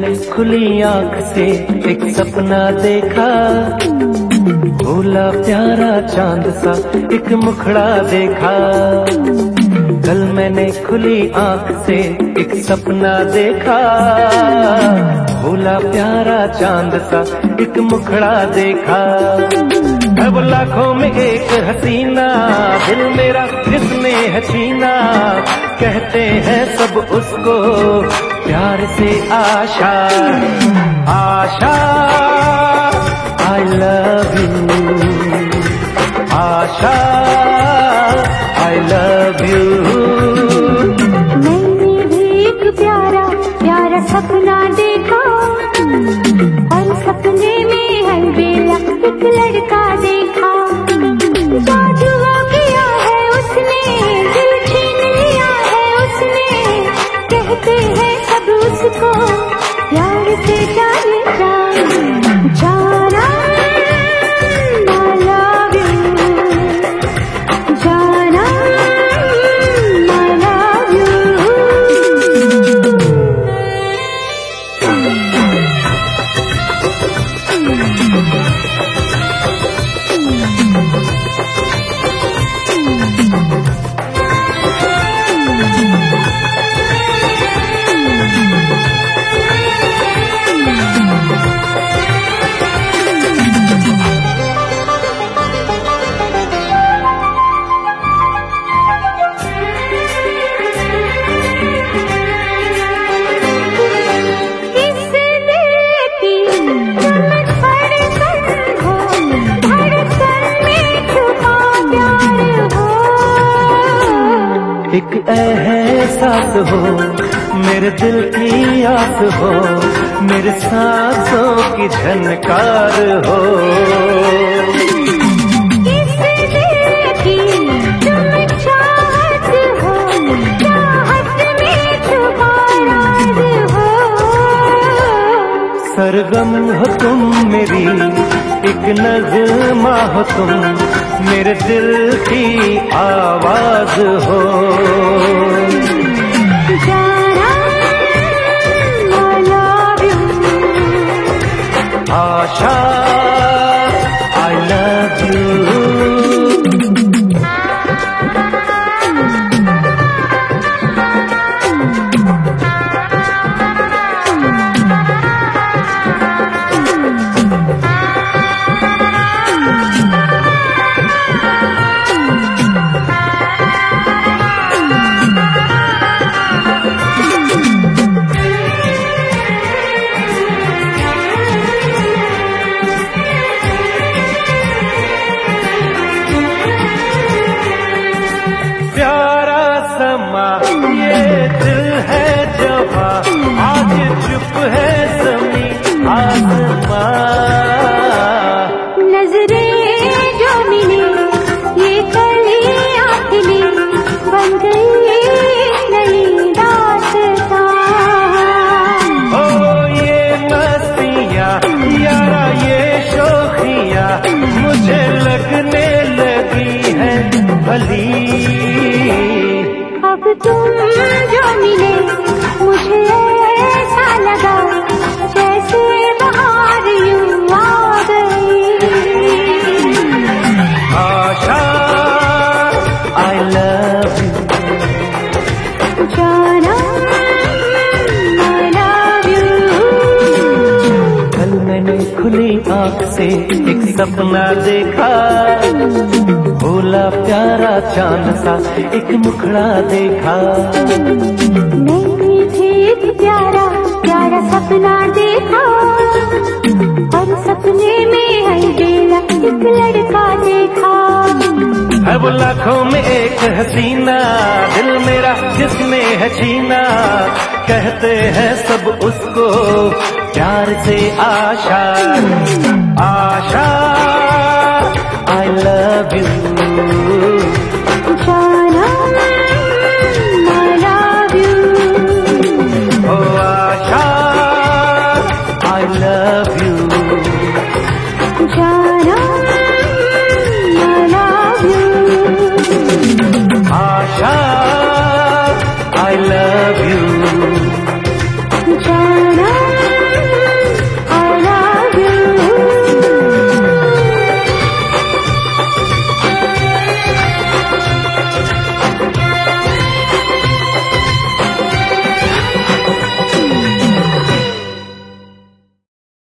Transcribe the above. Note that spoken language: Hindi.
मैंने खुली आंख से एक सपना देखा, भोला प्यारा चांद सा एक मुखड़ा देखा। कल मैंने खुली आंख से एक सपना देखा, भोला प्यारा चांद सा एक मुखड़ा देखा। अब लाखों में एक हसीना, दिल मेरा जिसमें है छीना, कहते हैं सब उसको प्यार से आशा। आशा I love you, Asha I love you। मैंने भी एक प्यारा प्यारा सपना देखा, और सपने में हर बेला एक लड़का देखा। जादू किया है उसने, दिल छीन लिया है उसने, कहते हैं सब उसको प्यार से जाने जाना। I love you, जाना I love you। एक एहसास हो, मेरे दिल की आस हो, मेरे सांसों की झनकार हो। इस दिल की तुम चाहत हो, चाहत में छुपा राज हो। सरगम हो तुम मेरी, एक नगमा हो तुम, मेरे दिल की आवाज हो। जाना I love you, Asha I love you। प्यारा समा ये दिल है जवा, आज चुप है ज़मीं आसमां। नजरें जो मिली ये कलियां खिली, बन गई नई दास्तां। ओ ये मस्तियाँ यारा ये शोखियाँ, मुझे लगने लगी है भली। अब तुम जो मिले मुझे ऐसा लगा, जैसे बाहर यूं आ गई। आशा I love you, जाना I love you। कल मैंने खुली आंख से एक सपना देखा, भोला प्यारा चांद सा एक मुखड़ा देखा। मैंने भी एक प्यारा प्यारा सपना देखा, और सपने में हर बेला एक लड़का देखा। अब लाखों में एक हसीना, दिल मेरा जिसमें है छीना, कहते हैं सब उसको प्यार से आशा।